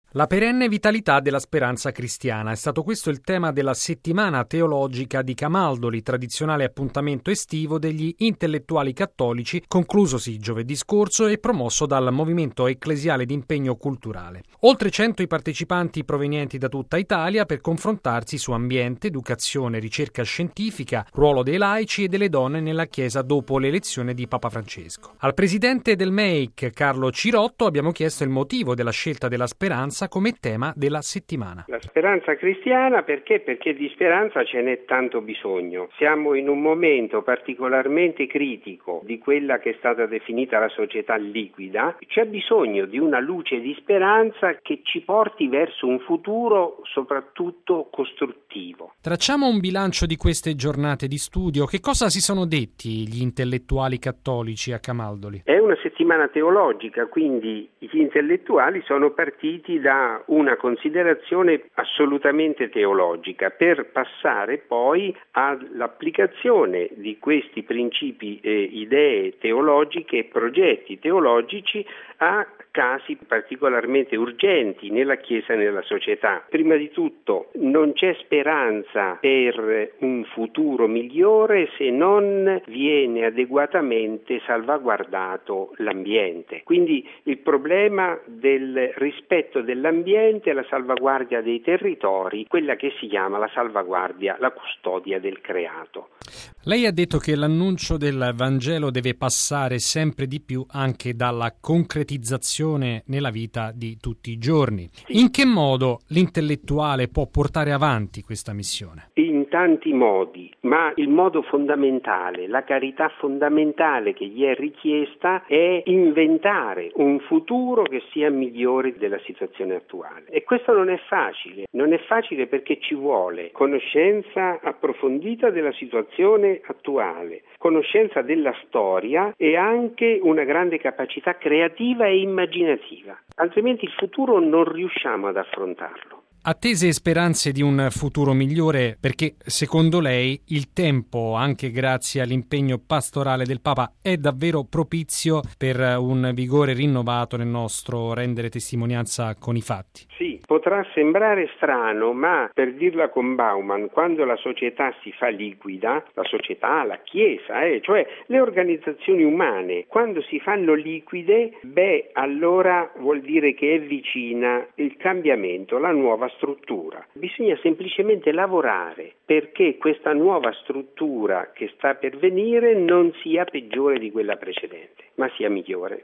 La perenne vitalità della speranza cristiana è stato questo il tema della settimana teologica di Camaldoli, tradizionale appuntamento estivo degli intellettuali cattolici, conclusosi giovedì scorso e promosso dal Movimento Ecclesiale d'Impegno Culturale. Oltre 100 i partecipanti provenienti da tutta Italia per confrontarsi su ambiente, educazione, ricerca scientifica, ruolo dei laici e delle donne nella Chiesa dopo l'elezione di Papa Francesco. Al presidente del MEIC, Carlo Cirotto, abbiamo chiesto il motivo della scelta della speranza come tema della settimana. La speranza cristiana perché di speranza ce n'è tanto bisogno. Siamo in un momento particolarmente critico di quella che è stata definita la società liquida. C'è bisogno di una luce di speranza che ci porti verso un futuro soprattutto costruttivo. Tracciamo un bilancio di queste giornate di studio. Che cosa si sono detti gli intellettuali cattolici a Camaldoli? È una settimana teologica, quindi gli intellettuali sono partiti da una considerazione assolutamente teologica per passare poi all'applicazione di questi principi, idee teologiche e progetti teologici a casi particolarmente urgenti nella Chiesa e nella società. Prima di tutto non c'è speranza per un futuro migliore se non viene adeguatamente salvaguardato l'ambiente. Quindi il problema del rispetto dell'ambiente, la salvaguardia dei territori, quella che si chiama la salvaguardia, la custodia del creato. Lei ha detto che l'annuncio del Vangelo deve passare sempre di più anche dalla concretizzazione nella vita di tutti i giorni. Sì. In che modo l'intellettuale può portare avanti questa missione? In tanti modi, ma il modo fondamentale, la carità fondamentale che gli è richiesta è inventare un futuro che sia migliore della situazione attuale. E questo non è facile perché ci vuole conoscenza approfondita della situazione attuale, conoscenza della storia e anche una grande capacità creativa e immaginativa, altrimenti il futuro non riusciamo ad affrontarlo. Attese e speranze di un futuro migliore perché, secondo lei, il tempo, anche grazie all'impegno pastorale del Papa, è davvero propizio per un vigore rinnovato nel nostro rendere testimonianza con i fatti? Sì, potrà sembrare strano, ma per dirla con Bauman, quando la società si fa liquida, la società, la Chiesa, cioè le organizzazioni umane, quando si fanno liquide, allora vuol dire che è vicina il cambiamento, la nuova struttura. Bisogna semplicemente lavorare perché questa nuova struttura che sta per venire non sia peggiore di quella precedente, ma sia migliore.